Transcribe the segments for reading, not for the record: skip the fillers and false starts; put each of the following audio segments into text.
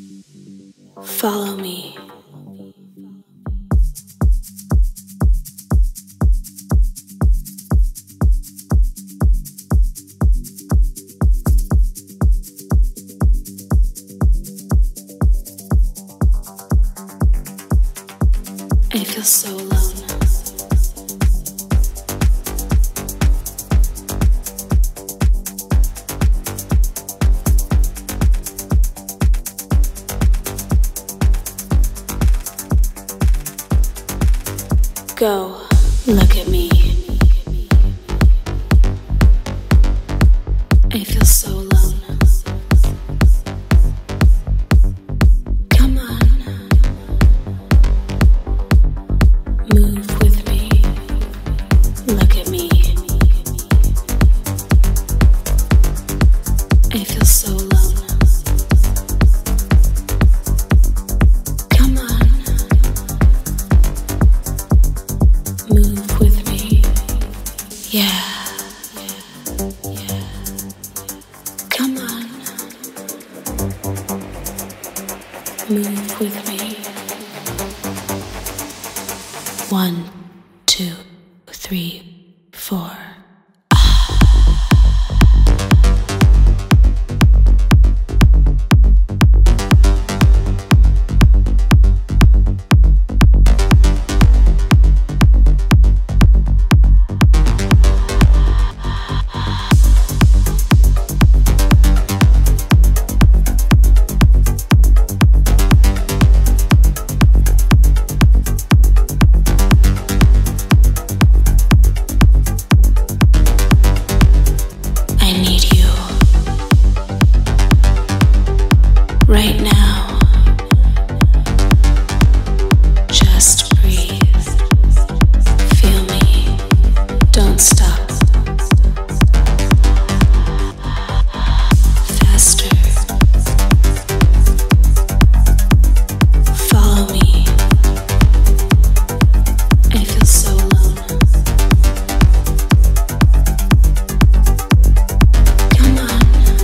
Follow me. I feel so alone. Go, look at me. I feel so alone. Come on, move with me. Look at me. I feel so alone. Come on, move with me. Yeah. Come on, move with me. 1, 2, 3, 4. Right now, just breathe, feel me, don't stop, faster, follow me, I feel so alone, come on.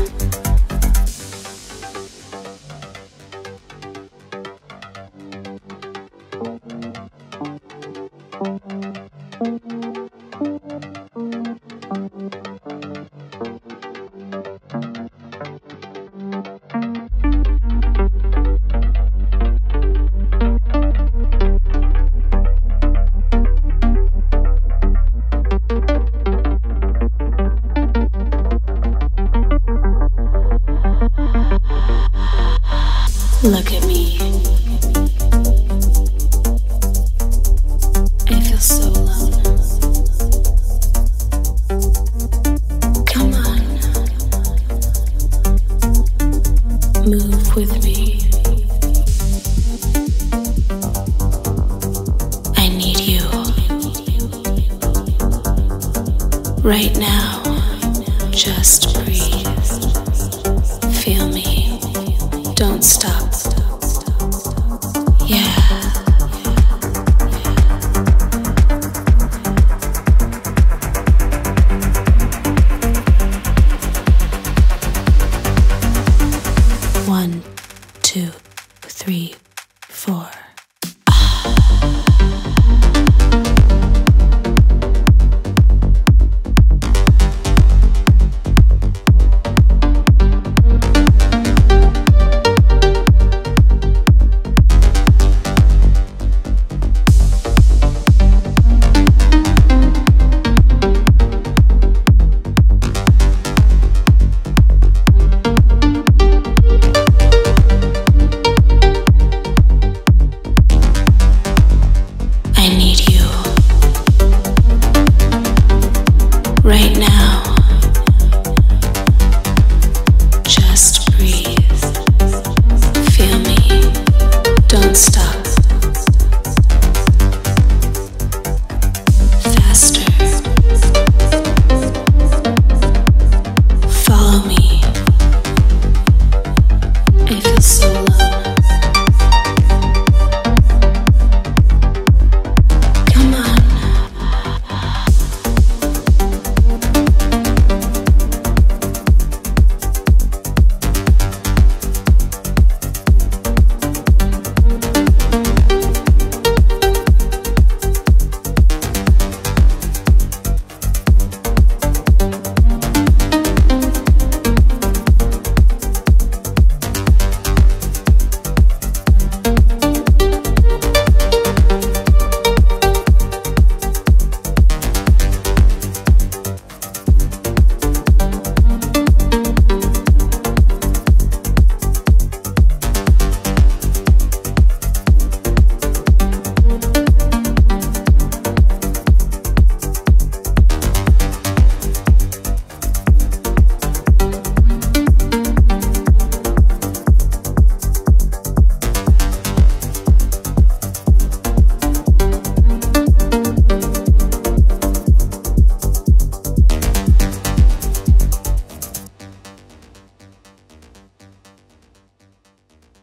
Look at me. I feel so alone. Come on, move with me. I need you. Right now, just breathe. Feel me. Don't stop. Yeah. 1, 2, 3, 4.